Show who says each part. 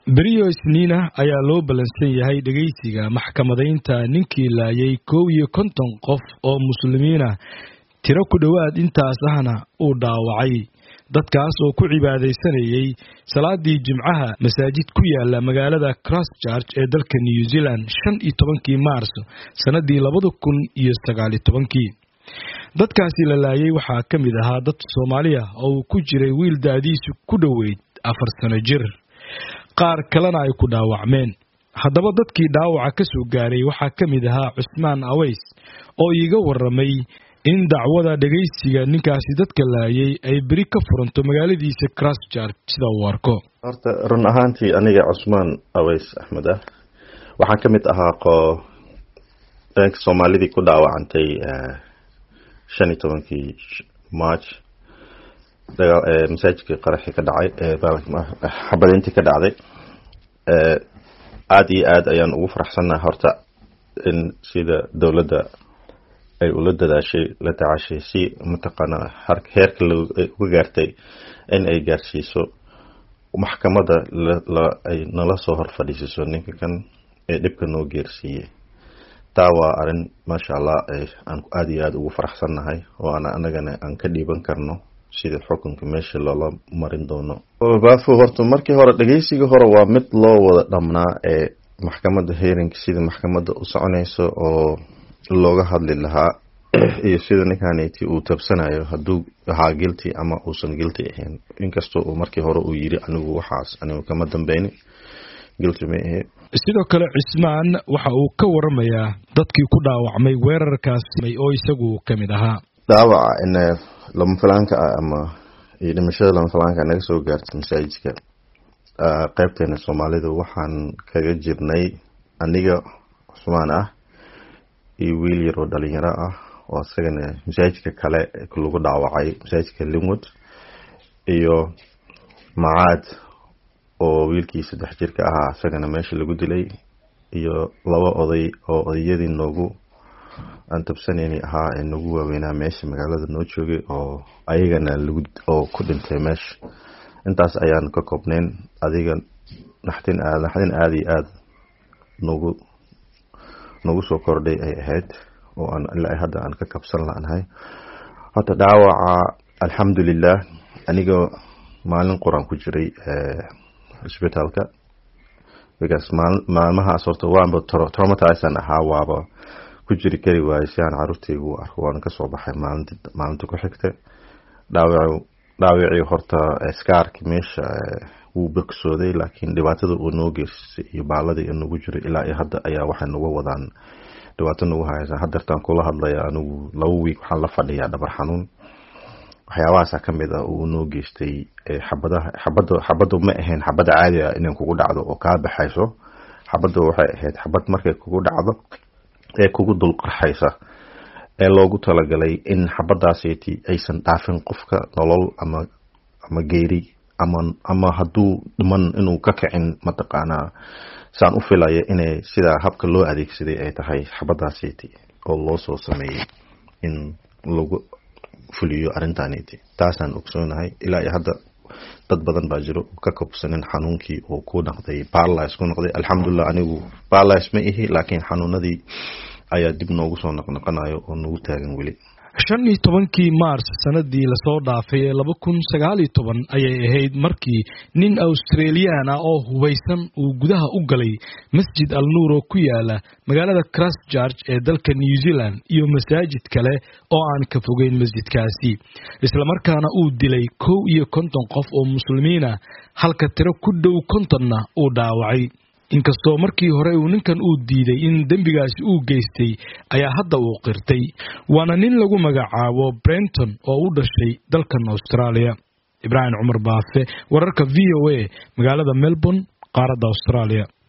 Speaker 1: beriyo isniina ayaa loo balansan yahay dhageysiga maxkamadaynta ninkii laayay 51 qof oo muslimiin ah tiro ku dhawaad intaas ahna uu dhaawacay dadkaas oo ku cibaadeysanayay salaadii jimcaha masaajid ku yaala magaalada Christchurch ee dalka New Zealand 15 Maarso sanadii 2019 dadkaasi la laayay waxaa ka mid ahaa dad Soomaali ah oo ku jiray wiil daadiisu ku dhaweyd 4 sano jir qaar kalena ay ku dhaawacmeen haddaba dadkii dhaawaca ka soo gaaray waxaa ka mid ahaa Cusmaan Aways oo iiga waramay in dacwada dhageysiga ninkaasi dadka laayay ay bari ka furanto magaaladiisa Christchurch sida uu arko
Speaker 2: horta run ahaantii aniga Cusmaan Aways Axmed waxaan ka mid ahaa dadka Soomaalida ku dhaawacantay 15 March masaajidka qaraxi ka dhacay xabadintii ka dhacday aad iyo aad ayaan ugu faraxsanahay horta in sida dawladda ay ula dadaashay la tacaashay si mataqaana heerka uga gaartay in ay gaarsiiso maxkamadda ay nala soo hor fadhiiso ninka kan ee dhibka noo geersiiyay taa waa arin masha Allah aan aad iyo aad ugu faraxsanahay oo anagana aan ka dhiiban karno sida xukunka meesha loola marin doono baafo horta markii hore dhageysiga hore waa mid loo wada dhamnaa ee maxkamadda hearing sida maxkamadda u soconayso oo looga hadli lahaa iyo sida ninkaaniti uu tabsanayo hadduu ahaa guilty ama uusan guilty ahayn inkastoo uu markii hore uu yiri anigu waxaas anigu kama dambeeyni guilty ma ahe
Speaker 1: sidoo kale Cismaan waxa uu ka waramayaa dadkii ku dhaawacmay weerarkaas oo isagu ka mid ahaa
Speaker 2: dhaawaca in lama falaanka ama dhimashada lama falaanka naga soo gaartay masaajidka qaybteena Soomaalida waxaan kaga jirnay aniga Cusmaan iyo wiil yar oo dhalinyaro ah oo asagana masaajidka kale lagu dhaawacay masaajidka Linwood iyo Macaad oo wiilkii 3 jirka ahaa asagana meesha lagu dilay iyo 2 oday oo odayadii noogu aan tabsanayni ahaa ee nagu waaweynaa meesha magaalada noo joogay oo ayagana lagu oo ku dhintay meesha intaas ayaan ka koobneen adiga naxdin aad iyo aad nagu soo kordhay ay ahayd oo aan ilaa hadda aan ka kabsan laanahay hada dhaawaca alxamdulillah aniga maalin quraan ku jiray hospitalka because maalmaha sorto waanba traumatized ahaa waaba ku jiri kari waayay si aan carruurtaygu arko waan ka soo baxay maalinta ku xigtay dhaawacii horta scarki meesha wuu bogsooday laakiin dhibaatada uu noo geystay iyo baaladii nagu jiray ilaa hadda ayaa waxay nagu wadaan dhibaato nagu haysa hadartaan kula hadlaya anigu 2 week waxaan la fadhiyaa dhabar xanuun waxyaabahaas ka mid ah uu noo geystay xabado ma ahayn xabada caadi ah inay kugu dhacdo oo ka baxayso xabado waxay ahayd xabad markay kugu dhacdo ee kugu dul qarxaysa ee loogu talagalay in xabadaasiti aysan dhaafin qofka nolol ama geeri ama haduu dhiman inuu ka kicin mataqaana saan u filayo inay sida habka loo adeegsaday ay tahay xabadaasiti oo loo soo sameeyay in lagu fuliyo arintaaniti taasaan ogsoonahay ilaa hadda dad badan baa jiro ka kabsanin xanuunkii oo ku noqday paralysis ku noqday alxamdulillah anigu paralysis ma ihi laakiin xanuunadii ayaa dib noogu soo noqnoqonayo oo nagu taagan weli
Speaker 1: 15 Maarso sanadii la soo dhaafay 2019 ayay ahayd markii nin Australian ah oo hubeysan uu gudaha u galay Masjid Al-Noor oo ku yaala magaalada Christchurch ee dalka New Zealand iyo masaajid kale oo aan ka fogeyn masjidkaasi isla markaana uu dilay 51 qof oo muslimiin ah halka tiro ku dhow 50na uu dhaawacay inkastoo markii hore uu ninkan uu diiday in dambigaasi uu geystay ayaa hadda uu qirtay waana nin lagu magacaabo Brenton oo u dhashay dalkan Australia Ibrahim Umar Baafe wararka VOA magaalada Melbourne qaaradda Australia